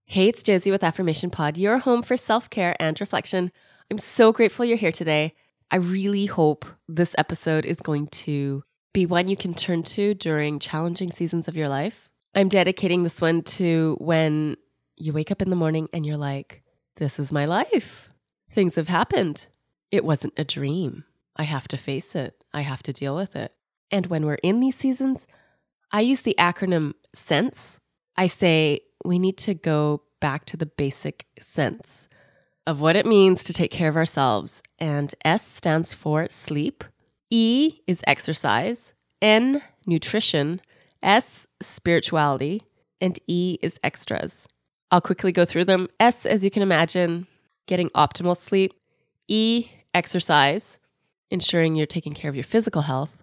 Hey, it's Josie with Affirmation Pod, your home for self-care and reflection. I'm so grateful you're here today. I really hope this episode is going to be one you can turn to during challenging seasons of your life. I'm dedicating this one to when you wake up in the morning and you're like, this is my life. Things have happened. It wasn't a dream. I have to face it. I have to deal with it. And when we're in these seasons, I use the acronym SENSE. I say we need to go back to the basic sense of what it means to take care of ourselves. And S stands for sleep. E is exercise. N, nutrition. S, spirituality. And E is extras. I'll quickly go through them. S, as you can imagine, getting optimal sleep. E, exercise, ensuring you're taking care of your physical health.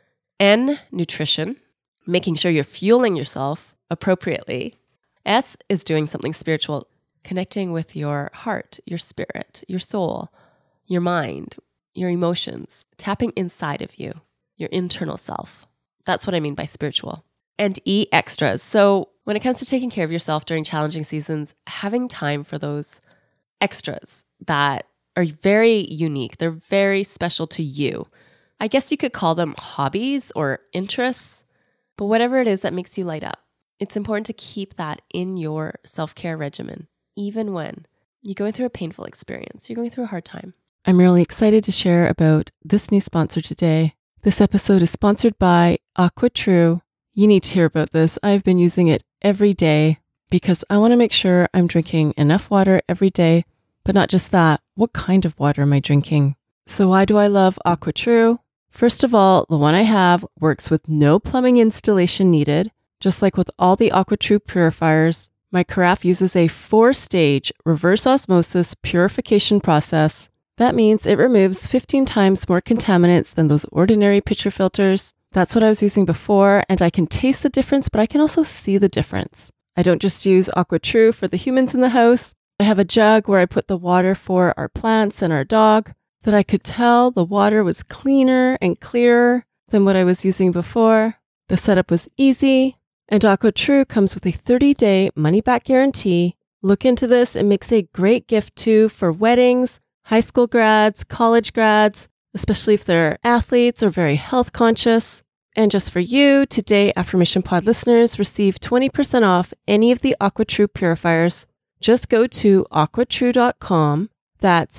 N, nutrition, making sure you're fueling yourself appropriately. S is doing something spiritual, connecting with your heart, your spirit, your soul, your mind, your emotions, tapping inside of you, your internal self. That's what I mean by spiritual. And E, extras. So when it comes to taking care of yourself during challenging seasons, having time for those extras that are very unique, they're very special to you. I guess you could call them hobbies or interests, but whatever it is that makes you light up. It's important to keep that in your self-care regimen, even when you're going through a painful experience, you're going through a hard time. I'm really excited to share about this new sponsor today. This episode is sponsored by AquaTrue. You need to hear about this. I've been using it every day because I want to make sure I'm drinking enough water every day, but not just that. What kind of water am I drinking? So why do I love AquaTrue? First of all, the one I have works with no plumbing installation needed. Just like with all the AquaTrue purifiers, my carafe uses a 4-stage reverse osmosis purification process. That means it removes 15 times more contaminants than those ordinary pitcher filters. That's what I was using before, and I can taste the difference, but I can also see the difference. I don't just use AquaTrue for the humans in the house. I have a jug where I put the water for our plants and our dog, that I could tell the water was cleaner and clearer than what I was using before. The setup was easy. And AquaTrue comes with a 30-day money-back guarantee. Look into this. It makes a great gift too for weddings, high school grads, college grads, especially if they're athletes or very health conscious. And just for you, today Affirmation Pod listeners receive 20% off any of the AquaTrue purifiers. Just go to aquatrue.com. That's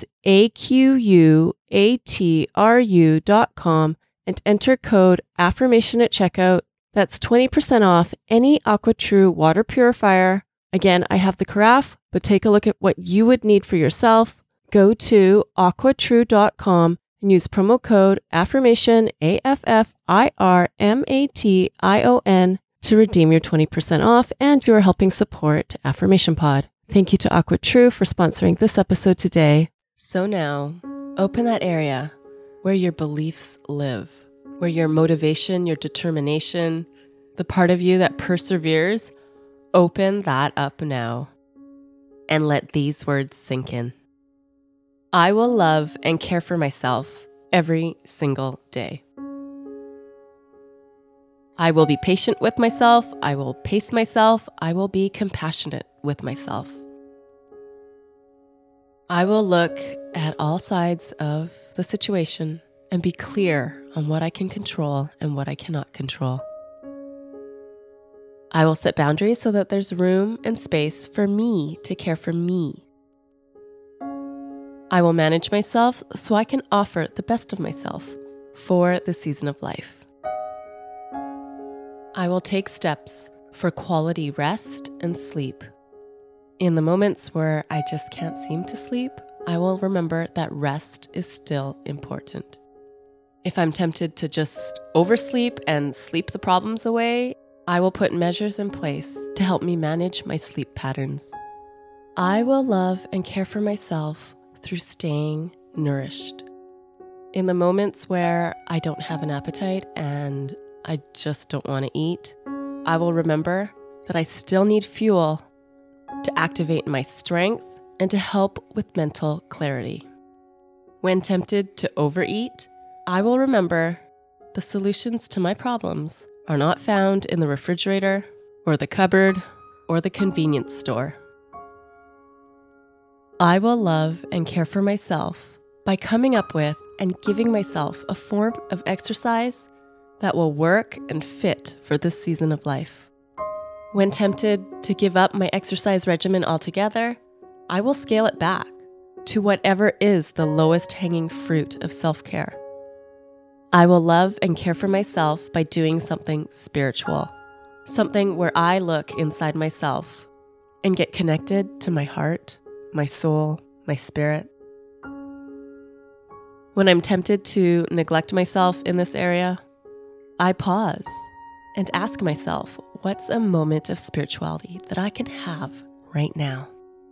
AQUATRU.com and enter code AFFIRMATION at checkout. That's 20% off any AquaTrue water purifier. Again, I have the carafe, but take a look at what you would need for yourself. Go to aquatrue.com and use promo code AFFIRMATION, AFFIRMATION, to redeem your 20% off, and you are helping support Affirmation Pod. Thank you to AquaTrue for sponsoring this episode today. So now, open that area where your beliefs live, where your motivation, your determination, the part of you that perseveres, open that up now and let these words sink in. I will love and care for myself every single day. I will be patient with myself. I will pace myself. I will be compassionate with myself. I will look at all sides of the situation and be clear on what I can control and what I cannot control. I will set boundaries so that there's room and space for me to care for me. I will manage myself so I can offer the best of myself for the season of life. I will take steps for quality rest and sleep. In the moments where I just can't seem to sleep, I will remember that rest is still important. If I'm tempted to just oversleep and sleep the problems away, I will put measures in place to help me manage my sleep patterns. I will love and care for myself through staying nourished. In the moments where I don't have an appetite and I just don't want to eat, I will remember that I still need fuel to activate my strength and to help with mental clarity. When tempted to overeat, I will remember the solutions to my problems are not found in the refrigerator or the cupboard or the convenience store. I will love and care for myself by coming up with and giving myself a form of exercise that will work and fit for this season of life. When tempted to give up my exercise regimen altogether, I will scale it back to whatever is the lowest hanging fruit of self-care. I will love and care for myself by doing something spiritual, something where I look inside myself and get connected to my heart, my soul, my spirit. When I'm tempted to neglect myself in this area, I pause and ask myself, what's a moment of spirituality that I can have right now?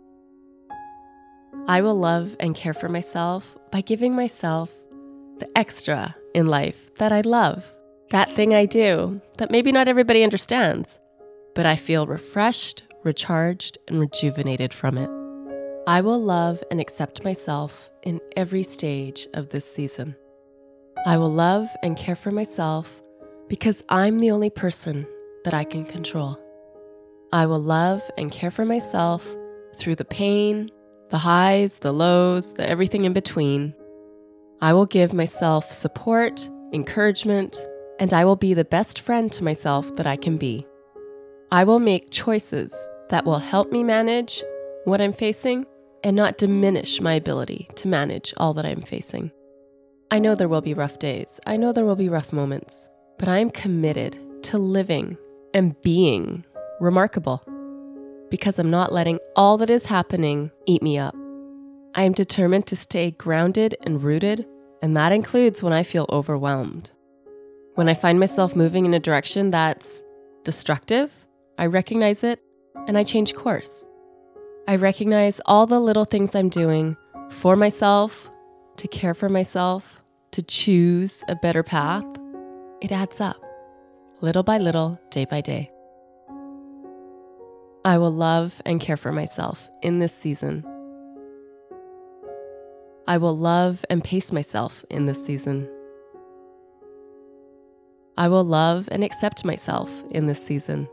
I will love and care for myself by giving myself the extra in life that I love. That thing I do that maybe not everybody understands, but I feel refreshed, recharged, and rejuvenated from it. I will love and accept myself in every stage of this season. I will love and care for myself because I'm the only person that I can control. I will love and care for myself through the pain, the highs, the lows, the everything in between. I will give myself support, encouragement, and I will be the best friend to myself that I can be. I will make choices that will help me manage what I'm facing and not diminish my ability to manage all that I'm facing. I know there will be rough days. I know there will be rough moments, but I am committed to living and being remarkable because I'm not letting all that is happening eat me up. I am determined to stay grounded and rooted, and that includes when I feel overwhelmed. When I find myself moving in a direction that's destructive, I recognize it and I change course. I recognize all the little things I'm doing for myself, to care for myself, to choose a better path. It adds up, little by little, day by day. I will love and care for myself in this season. I will love and pace myself in this season. I will love and accept myself in this season.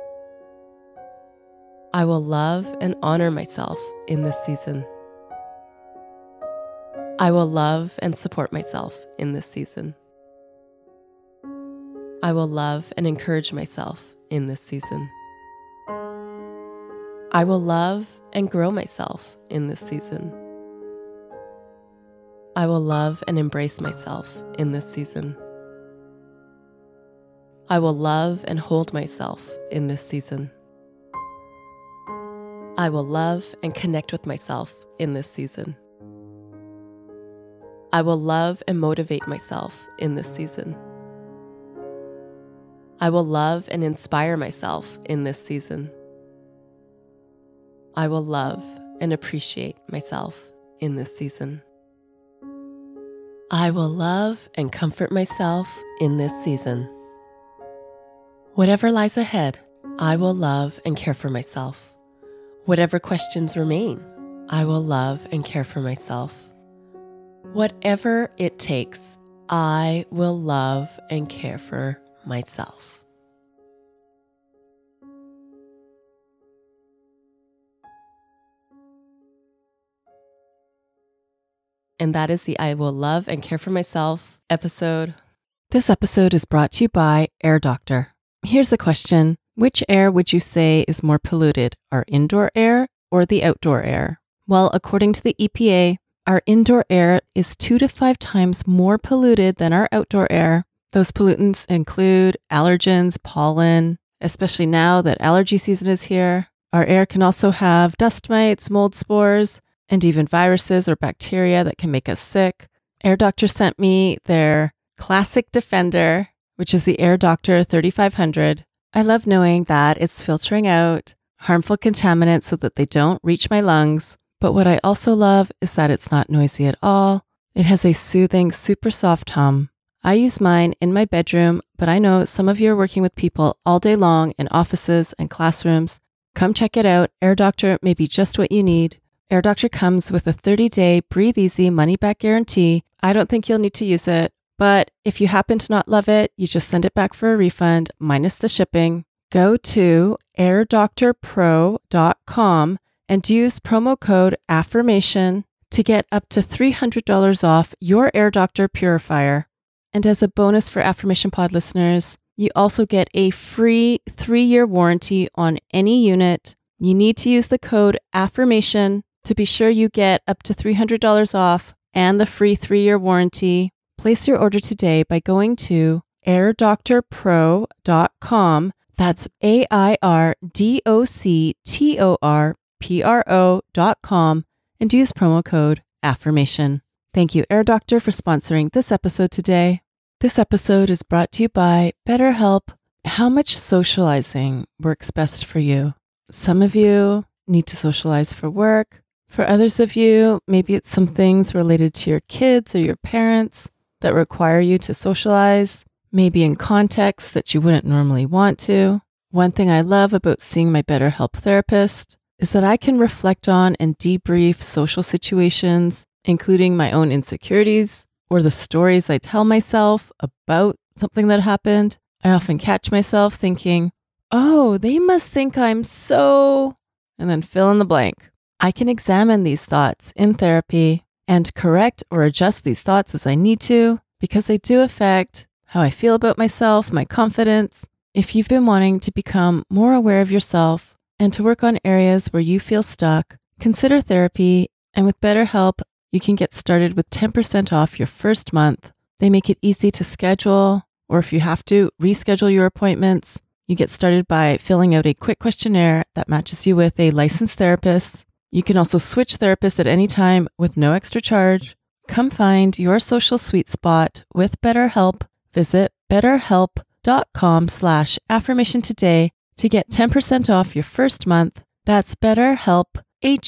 I will love and honor myself in this season. I will love and support myself in this season. I will love and encourage myself in this season. I will love and grow myself in this season. I will love and embrace myself in this season. I will love and hold myself in this season. I will love and connect with myself in this season. I will love and motivate myself in this season. I will love and inspire myself in this season. I will love and appreciate myself in this season. I will love and comfort myself in this season. Whatever lies ahead, I will love and care for myself. Whatever questions remain, I will love and care for myself. Whatever it takes, I will love and care for myself. And that is the I Will Love and Care for Myself episode. This episode is brought to you by Air Doctor. Here's a question. Which air would you say is more polluted, our indoor air or the outdoor air? Well, according to the EPA, our indoor air is 2 to 5 times more polluted than our outdoor air. Those pollutants include allergens, pollen, especially now that allergy season is here. Our air can also have dust mites, mold spores, and even viruses or bacteria that can make us sick. Air Doctor sent me their Classic Defender, which is the Air Doctor 3500. I love knowing that it's filtering out harmful contaminants so that they don't reach my lungs. But what I also love is that it's not noisy at all. It has a soothing, super soft hum. I use mine in my bedroom, but I know some of you are working with people all day long in offices and classrooms. Come check it out. Air Doctor may be just what you need. Air Doctor comes with a 30-day breathe easy money-back guarantee. I don't think you'll need to use it, but if you happen to not love it, you just send it back for a refund, minus the shipping. Go to airdoctorpro.com and use promo code AFFIRMATION to get up to $300 off your Air Doctor purifier. And as a bonus for Affirmation Pod listeners, you also get a free 3-year warranty on any unit. You need to use the code AFFIRMATION to be sure you get up to $300 off and the free 3-year warranty. Place your order today by going to airdoctorpro.com. That's airdoctorpro.com and use promo code AFFIRMATION. Thank you, Air Doctor, for sponsoring this episode today. This episode is brought to you by BetterHelp. How much socializing works best for you? Some of you need to socialize for work. For others of you, maybe it's some things related to your kids or your parents that require you to socialize, maybe in contexts that you wouldn't normally want to. One thing I love about seeing my BetterHelp therapist is that I can reflect on and debrief social situations, including my own insecurities or the stories I tell myself about something that happened. I often catch myself thinking, oh, they must think I'm so, and then fill in the blank. I can examine these thoughts in therapy and correct or adjust these thoughts as I need to, because they do affect how I feel about myself, my confidence. If you've been wanting to become more aware of yourself and to work on areas where you feel stuck, consider therapy. And with BetterHelp, you can get started with 10% off your first month. They make it easy to schedule, or if you have to, reschedule your appointments. You get started by filling out a quick questionnaire that matches you with a licensed therapist. You can also switch therapists at any time with no extra charge. Come find your social sweet spot with BetterHelp. Visit betterhelp.com/affirmation today to get 10% off your first month. That's BetterHelp,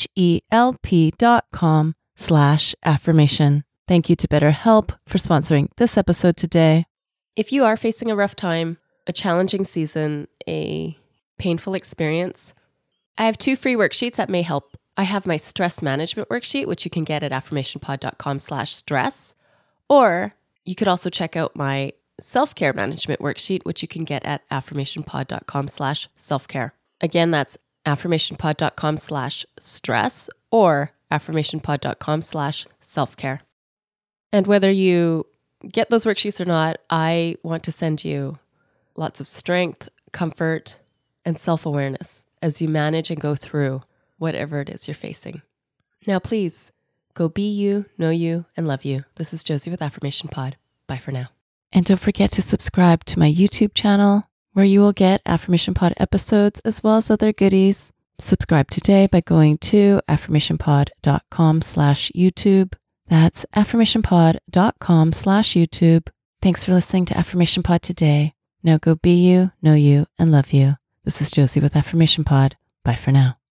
HELP.com/affirmation. Thank you to BetterHelp for sponsoring this episode today. If you are facing a rough time, a challenging season, a painful experience, I have 2 free worksheets that may help. I have my stress management worksheet, which you can get at affirmationpod.com/stress, or you could also check out my self-care management worksheet, which you can get at affirmationpod.com/self-care. Again, that's affirmationpod.com/stress or affirmationpod.com/self-care. And whether you get those worksheets or not, I want to send you lots of strength, comfort, and self-awareness as you manage and go through whatever it is you're facing. Now, please go be you, know you, and love you. This is Josie with Affirmation Pod. Bye for now. And don't forget to subscribe to my YouTube channel, where you will get Affirmation Pod episodes as well as other goodies. Subscribe today by going to affirmationpod.com/YouTube. That's affirmationpod.com/YouTube. Thanks for listening to Affirmation Pod today. Now go be you, know you, and love you. This is Josie with Affirmation Pod. Bye for now.